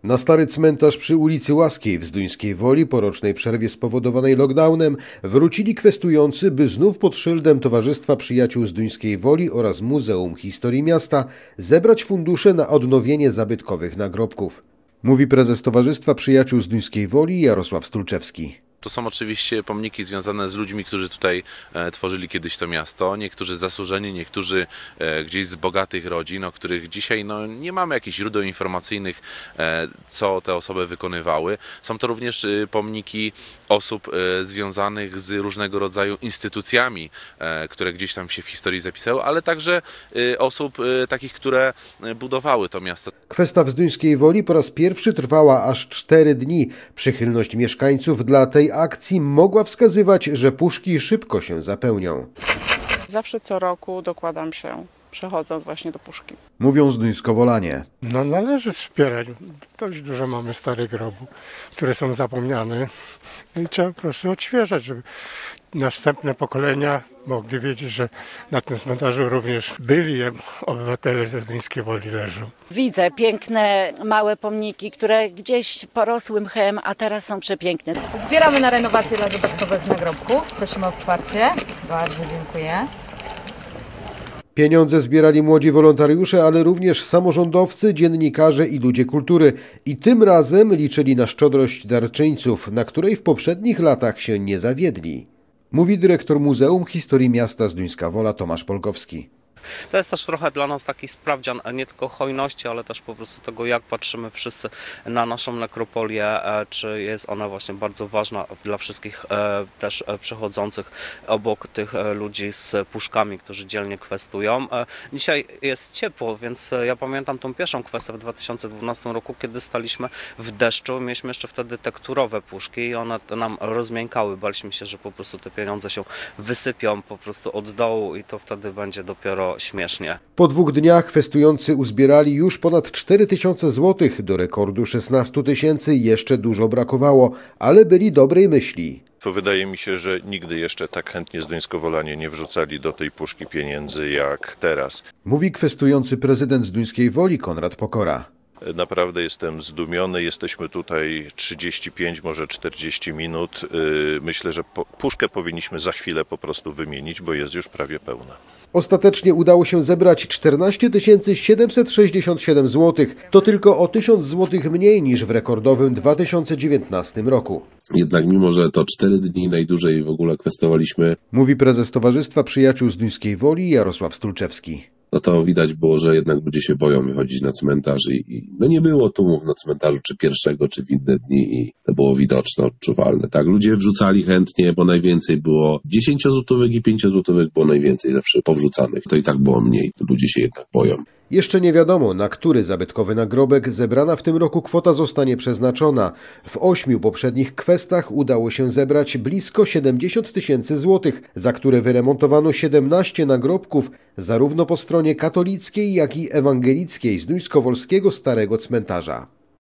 Na stary cmentarz przy ulicy Łaskiej w Zduńskiej Woli po rocznej przerwie spowodowanej lockdownem wrócili kwestujący, by znów pod szyldem Towarzystwa Przyjaciół Zduńskiej Woli oraz Muzeum Historii Miasta zebrać fundusze na odnowienie zabytkowych nagrobków. Mówi prezes Towarzystwa Przyjaciół Zduńskiej Woli Jarosław Stulczewski. To są oczywiście pomniki związane z ludźmi, którzy tutaj tworzyli kiedyś to miasto. Niektórzy zasłużeni, niektórzy gdzieś z bogatych rodzin, o których dzisiaj nie mamy jakichś źródeł informacyjnych, co te osoby wykonywały. Są to również pomniki osób związanych z różnego rodzaju instytucjami, które gdzieś tam się w historii zapisały, ale także osób takich, które budowały to miasto. Kwesta w Zduńskiej Woli po raz pierwszy trwała aż 4 dni. Przychylność mieszkańców dla tej akcji mogła wskazywać, że puszki szybko się zapełnią. Zawsze co roku dokładam się, przechodząc właśnie do puszki. Mówią zduńskowolanie. Należy wspierać. Dość dużo mamy starych grobów, które są zapomniane i trzeba po prostu odświeżać, żeby następne pokolenia mogli wiedzieć, że na tym cmentarzu również byli obywatele ze Zduńskiej Woli leżą. Widzę piękne, małe pomniki, które gdzieś porosły mchem, a teraz są przepiękne. Zbieramy na renowację dla zabytkowych nagrobków. Prosimy o wsparcie. Bardzo dziękuję. Pieniądze zbierali młodzi wolontariusze, ale również samorządowcy, dziennikarze i ludzie kultury. I tym razem liczyli na szczodrość darczyńców, na której w poprzednich latach się nie zawiedli. Mówi dyrektor Muzeum Historii Miasta Zduńska Wola Tomasz Polkowski. To jest też trochę dla nas taki sprawdzian nie tylko hojności, ale też po prostu tego, jak patrzymy wszyscy na naszą nekropolię, czy jest ona właśnie bardzo ważna dla wszystkich też przechodzących obok tych ludzi z puszkami, którzy dzielnie kwestują. Dzisiaj jest ciepło, więc ja pamiętam tą pierwszą kwestię w 2012 roku, kiedy staliśmy w deszczu. Mieliśmy jeszcze wtedy tekturowe puszki i one nam rozmiękały. Baliśmy się, że po prostu te pieniądze się wysypią po prostu od dołu i to wtedy będzie dopiero śmiesznie. Po 2 dniach kwestujący uzbierali już ponad 4000 złotych. Do rekordu 16 000 jeszcze dużo brakowało, ale byli dobrej myśli. Wydaje mi się, że nigdy jeszcze tak chętnie zduńskowolanie nie wrzucali do tej puszki pieniędzy jak teraz. Mówi kwestujący prezydent Zduńskiej Woli Konrad Pokora. Naprawdę jestem zdumiony. Jesteśmy tutaj 35, może 40 minut. Myślę, że puszkę powinniśmy za chwilę po prostu wymienić, bo jest już prawie pełna. Ostatecznie udało się zebrać 14 767 zł. To tylko o 1000 zł mniej niż w rekordowym 2019 roku. Jednak mimo, że to 4 dni najdłużej w ogóle kwestowaliśmy, mówi prezes Towarzystwa Przyjaciół Zduńskiej Woli Jarosław Stulczewski. No to widać było, że jednak ludzie się boją wychodzić na cmentarz i nie było tłumów na cmentarzu czy pierwszego, czy w inne dni i to było widoczne, odczuwalne. Tak, ludzie wrzucali chętnie, bo najwięcej było 10 złotówek i 5 złotówek było najwięcej zawsze powrzucanych. To i tak było mniej, ludzie się jednak boją. Jeszcze nie wiadomo, na który zabytkowy nagrobek zebrana w tym roku kwota zostanie przeznaczona. W 8 poprzednich kwestach udało się zebrać blisko 70 000 złotych, za które wyremontowano 17 nagrobków, zarówno po stronie katolickiej, jak i ewangelickiej Zduńskowolskiego Starego Cmentarza.